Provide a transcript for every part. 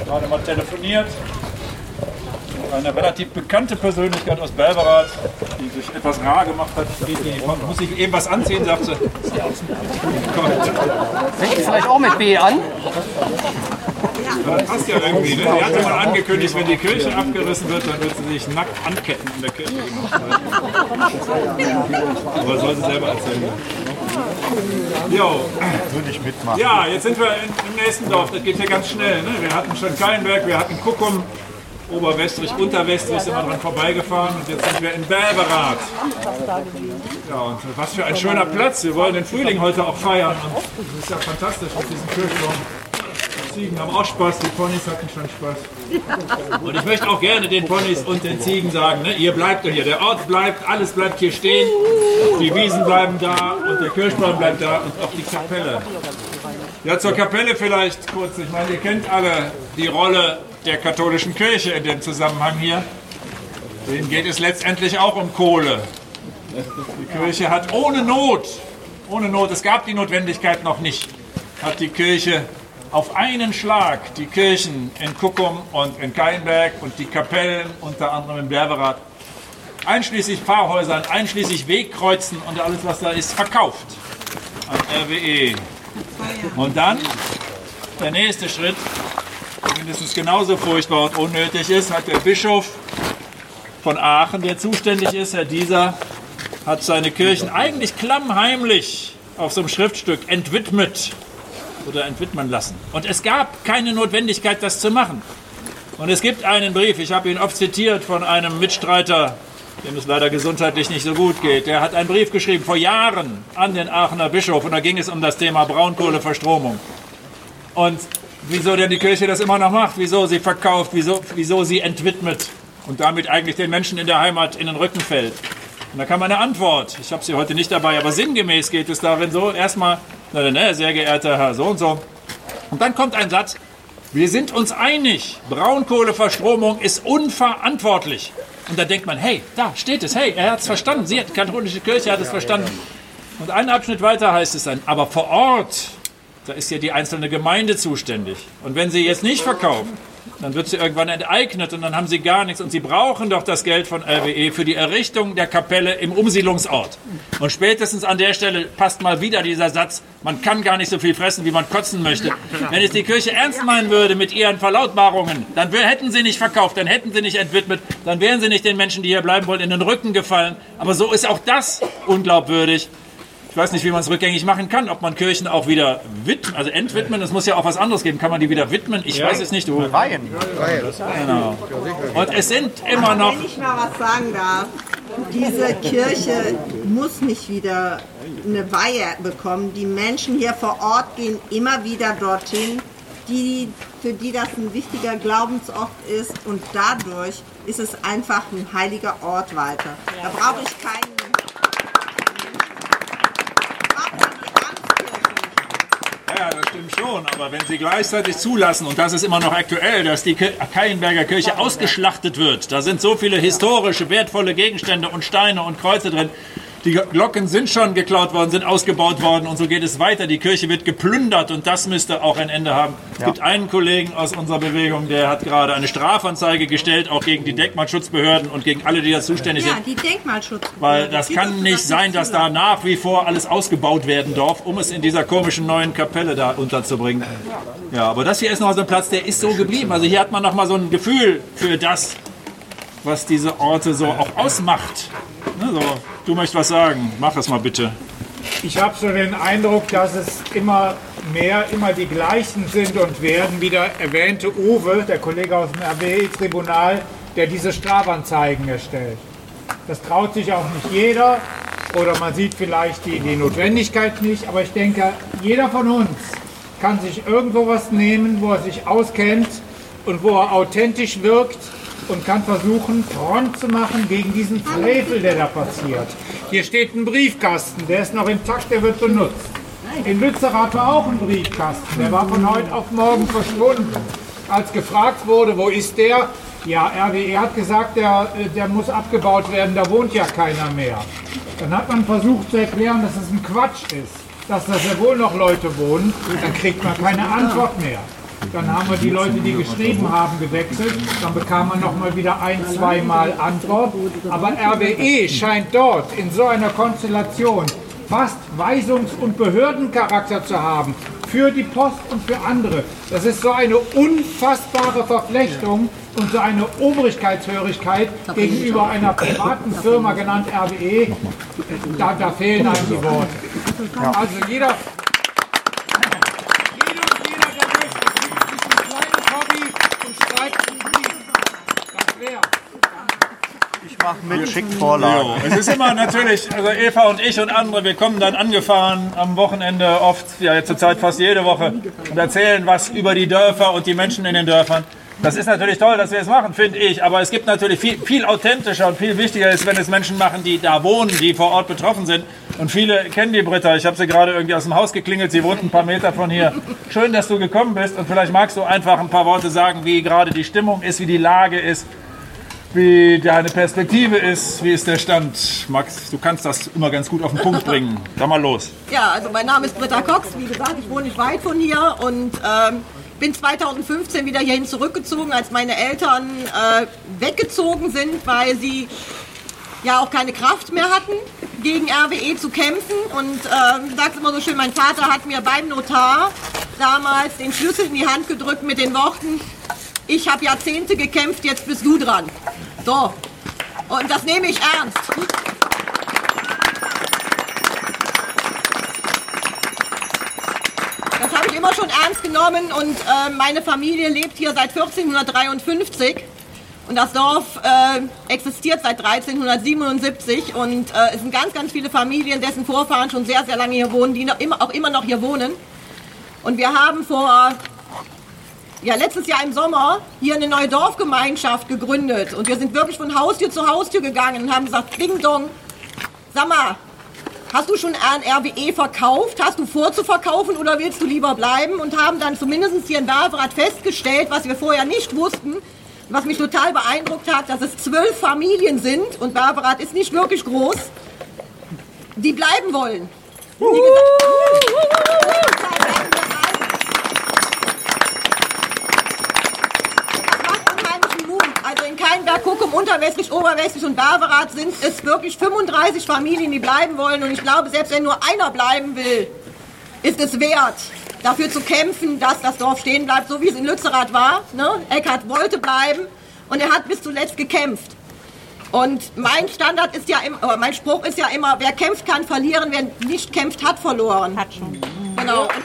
gerade mal telefoniert. Eine relativ bekannte Persönlichkeit aus Belberad, die sich etwas rar gemacht hat. Muss ich eben was anziehen, sagt sie. Fängt vielleicht auch mit B an? Ja, das passt ja irgendwie. Ne? Sie hat ja mal angekündigt, wenn die Kirche abgerissen wird, dann wird sie sich nackt anketten in der Kirche. Aber soll sie selber erzählen. Jo. Würde ich mitmachen. Ja, jetzt sind wir im nächsten Dorf. Das geht hier ganz schnell. Ne? Wir hatten schon Kallenberg, wir hatten Kuckum. Oberwestrich, Unterwestrich sind wir dran vorbeigefahren und jetzt sind wir in Belberad. Ja, und was für ein schöner Platz. Wir wollen den Frühling heute auch feiern. Und das ist ja fantastisch mit diesem Kirchturm. Die Ziegen haben auch Spaß, die Ponys hatten schon Spaß. Und ich möchte auch gerne den Ponys und den Ziegen sagen, ne, ihr bleibt hier, der Ort bleibt, alles bleibt hier stehen. Die Wiesen bleiben da und der Kirchbaum bleibt da und auch die Kapelle. Ja, zur Kapelle vielleicht kurz. Ich meine, ihr kennt alle die Rolle der katholischen Kirche in dem Zusammenhang hier. Denen geht es letztendlich auch um Kohle. Die Kirche hat ohne Not, es gab die Notwendigkeit noch nicht, hat die Kirche auf einen Schlag die Kirchen in Kuckum und in Kallenberg und die Kapellen, unter anderem in Belberad, einschließlich Pfarrhäusern, einschließlich Wegkreuzen und alles, was da ist, verkauft an RWE. Und dann, der nächste Schritt, mindestens genauso furchtbar und unnötig ist, hat der Bischof von Aachen, der zuständig ist, Herr Dieser, hat seine Kirchen eigentlich klammheimlich auf so einem Schriftstück entwidmet oder entwidmen lassen. Und es gab keine Notwendigkeit, das zu machen. Und es gibt einen Brief, ich habe ihn oft zitiert, von einem Mitstreiter, dem es leider gesundheitlich nicht so gut geht. Der hat einen Brief geschrieben vor Jahren an den Aachener Bischof und da ging es um das Thema Braunkohleverstromung. Und wieso denn die Kirche das immer noch macht, wieso sie verkauft, wieso sie entwidmet und damit eigentlich den Menschen in der Heimat in den Rücken fällt. Und da kam eine Antwort, ich habe sie heute nicht dabei, aber sinngemäß geht es darin so, erstmal, sehr geehrter Herr so und so. Und dann kommt ein Satz, wir sind uns einig, Braunkohleverstromung ist unverantwortlich. Und da denkt man, hey, da steht es, hey, er hat es verstanden, die katholische Kirche hat es verstanden. Und einen Abschnitt weiter heißt es dann, aber vor Ort, da ist ja die einzelne Gemeinde zuständig. Und wenn sie jetzt nicht verkaufen, dann wird sie irgendwann enteignet und dann haben sie gar nichts. Und sie brauchen doch das Geld von RWE für die Errichtung der Kapelle im Umsiedlungsort. Und spätestens an der Stelle passt mal wieder dieser Satz, man kann gar nicht so viel fressen, wie man kotzen möchte. Wenn es die Kirche ernst meinen würde mit ihren Verlautbarungen, dann hätten sie nicht verkauft, dann hätten sie nicht entwidmet, dann wären sie nicht den Menschen, die hier bleiben wollen, in den Rücken gefallen. Aber so ist auch das unglaubwürdig. Ich weiß nicht, wie man es rückgängig machen kann, ob man Kirchen auch wieder entwidmen, es muss ja auch was anderes geben. Kann man die wieder widmen? Ich weiß es nicht. Weihen. Genau. Und es sind immer noch... Wenn ich mal was sagen darf, diese Kirche muss nicht wieder eine Weihe bekommen. Die Menschen hier vor Ort gehen immer wieder dorthin, für die das ein wichtiger Glaubensort ist. Und dadurch ist es einfach ein heiliger Ort weiter. Da brauche ich keinen... Ja, das stimmt schon, aber wenn Sie gleichzeitig zulassen, und das ist immer noch aktuell, dass die Kallenberger Kirche ausgeschlachtet wird, da sind so viele historische, wertvolle Gegenstände und Steine und Kreuze drin, die Glocken sind schon geklaut worden, sind ausgebaut worden und so geht es weiter. Die Kirche wird geplündert und das müsste auch ein Ende haben. Es gibt einen Kollegen aus unserer Bewegung, der hat gerade eine Strafanzeige gestellt, auch gegen die Denkmalschutzbehörden und gegen alle, die da zuständig sind. Ja, die Denkmalschutzbehörden. Weil das kann nicht sein, dass da nach wie vor alles ausgebaut werden darf, um es in dieser komischen neuen Kapelle da unterzubringen. Ja, aber das hier ist noch so ein Platz, der ist so geblieben. Also hier hat man noch mal so ein Gefühl für das, was diese Orte so auch ausmacht. Ne, so. Du möchtest was sagen? Mach es mal bitte. Ich habe so den Eindruck, dass es immer die gleichen sind und werden, wie der erwähnte Uwe, der Kollege aus dem RWE-Tribunal, der diese Strafanzeigen erstellt. Das traut sich auch nicht jeder oder man sieht vielleicht die Notwendigkeit nicht, aber ich denke, jeder von uns kann sich irgendwo was nehmen, wo er sich auskennt und wo er authentisch wirkt und kann versuchen, Front zu machen gegen diesen Frevel, der da passiert. Hier steht ein Briefkasten, der ist noch intakt, der wird benutzt. In Lützerath war auch ein Briefkasten, der war von heute auf morgen verschwunden. Als gefragt wurde, wo ist der? Ja, RWE hat gesagt, der muss abgebaut werden, da wohnt ja keiner mehr. Dann hat man versucht zu erklären, dass es ein Quatsch ist, dass da sehr wohl noch Leute wohnen, dann kriegt man keine Antwort mehr. Dann haben wir die Leute, die geschrieben haben, gewechselt. Dann bekam man nochmal wieder 1-2 Mal Antwort. Aber RWE scheint dort in so einer Konstellation fast Weisungs- und Behördencharakter zu haben. Für die Post und für andere. Das ist so eine unfassbare Verflechtung und so eine Obrigkeitshörigkeit gegenüber einer privaten Firma genannt RWE. Da fehlen einem die Worte. Also jeder mit schickt Vorlagen. Es ist immer natürlich, also Eva und ich und andere, wir kommen dann angefahren am Wochenende oft, ja zurzeit fast jede Woche, und erzählen was über die Dörfer und die Menschen in den Dörfern. Das ist natürlich toll, dass wir es machen, finde ich, aber es gibt natürlich viel authentischer und viel wichtiger ist, wenn es Menschen machen, die da wohnen, die vor Ort betroffen sind. Und viele kennen die Britta. Ich habe sie gerade irgendwie aus dem Haus geklingelt, sie wohnt ein paar Meter von hier. Schön, dass du gekommen bist und vielleicht magst du einfach ein paar Worte sagen, wie gerade die Stimmung ist, wie die Lage ist, wie deine Perspektive ist, wie ist der Stand? Max, du kannst das immer ganz gut auf den Punkt bringen. Sag mal los. Ja, also mein Name ist Britta Cox, wie gesagt, ich wohne nicht weit von hier und bin 2015 wieder hierhin zurückgezogen, als meine Eltern weggezogen sind, weil sie ja auch keine Kraft mehr hatten, gegen RWE zu kämpfen. Und ich sage es immer so schön, mein Vater hat mir beim Notar damals den Schlüssel in die Hand gedrückt mit den Worten: Ich habe Jahrzehnte gekämpft, jetzt bist du dran. So, und das nehme ich ernst. Das habe ich immer schon ernst genommen und meine Familie lebt hier seit 1453 und das Dorf existiert seit 1377 und es sind ganz viele Familien, dessen Vorfahren schon sehr lange hier wohnen, die auch immer noch hier wohnen. Und wir haben letztes Jahr im Sommer hier eine neue Dorfgemeinschaft gegründet und wir sind wirklich von Haustür zu Haustür gegangen und haben gesagt: Ding Dong, sag mal, hast du schon an RWE verkauft? Hast du vor zu verkaufen oder willst du lieber bleiben? Und haben dann zumindest hier in Barberath festgestellt, was wir vorher nicht wussten, was mich total beeindruckt hat, dass es 12 Familien sind und Barberath ist nicht wirklich groß, die bleiben wollen. Keinberg, Kuckum, Unterwestlich, Oberwestlich und Barberath sind es wirklich 35 Familien, die bleiben wollen. Und ich glaube, selbst wenn nur einer bleiben will, ist es wert, dafür zu kämpfen, dass das Dorf stehen bleibt, so wie es in Lützerath war. Ne? Eckhard wollte bleiben und er hat bis zuletzt gekämpft. Und mein Standard ist ja immer, mein Spruch ist ja immer: Wer kämpft, kann verlieren, wer nicht kämpft, hat verloren. Hat schon. Genau. Und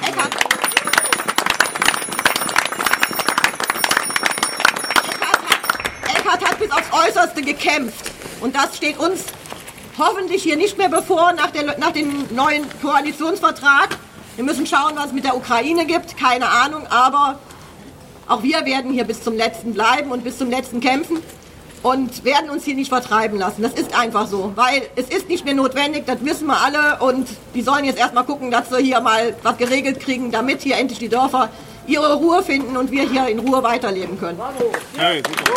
Eckhard hat bis aufs Äußerste gekämpft. Und das steht uns hoffentlich hier nicht mehr bevor nach dem neuen Koalitionsvertrag. Wir müssen schauen, was es mit der Ukraine gibt, keine Ahnung. Aber auch wir werden hier bis zum Letzten bleiben und bis zum Letzten kämpfen und werden uns hier nicht vertreiben lassen. Das ist einfach so, weil es ist nicht mehr notwendig, das wissen wir alle. Und die sollen jetzt erstmal gucken, dass wir hier mal was geregelt kriegen, damit hier endlich die Dörfer ihre Ruhe finden und wir hier in Ruhe weiterleben können. Hey, super.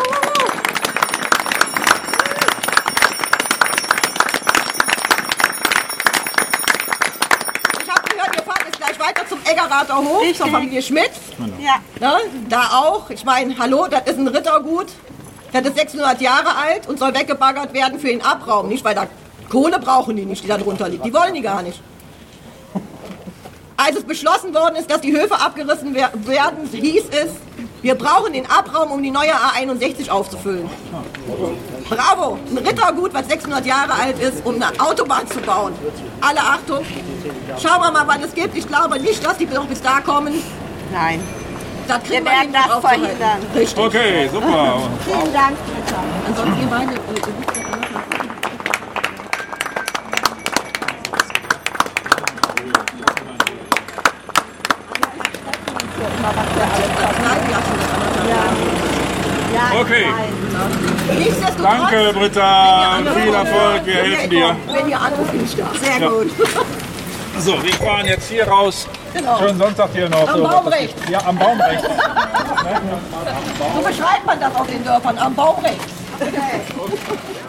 Ich habe gehört, wir fahren jetzt gleich weiter zum Eggerather Hof, zur Familie Schmidt. Ja. Ne, da auch. Ich meine, hallo, das ist ein Rittergut. Das ist 600 Jahre alt und soll weggebaggert werden für den Abraum. Nicht, weil da Kohle brauchen die nicht, die da drunter liegt. Die wollen die gar nicht. Als es beschlossen worden ist, dass die Höfe abgerissen werden, hieß es: Wir brauchen den Abraum, um die neue A61 aufzufüllen. Bravo, ein Rittergut, was 600 Jahre alt ist, um eine Autobahn zu bauen. Alle Achtung. Schauen wir mal, wann es gibt. Ich glaube nicht, dass die noch bis da kommen. Nein. Das Wir werden das verhindern. Richtig. Okay, super. Vielen Dank. Ansonsten ihr beide. Okay. Nichtsdestotrotz, Danke, Britta. Viel Erfolg. Wir helfen dir. Wenn ihr anruft, bin ich da. Sehr Ja. gut. So, wir fahren jetzt hier raus. Genau. Schönen Sonntag hier noch. Am Baumrecht. Ja, am Baumrecht. So beschreibt man das auf den Dörfern, am Baumrecht. Okay.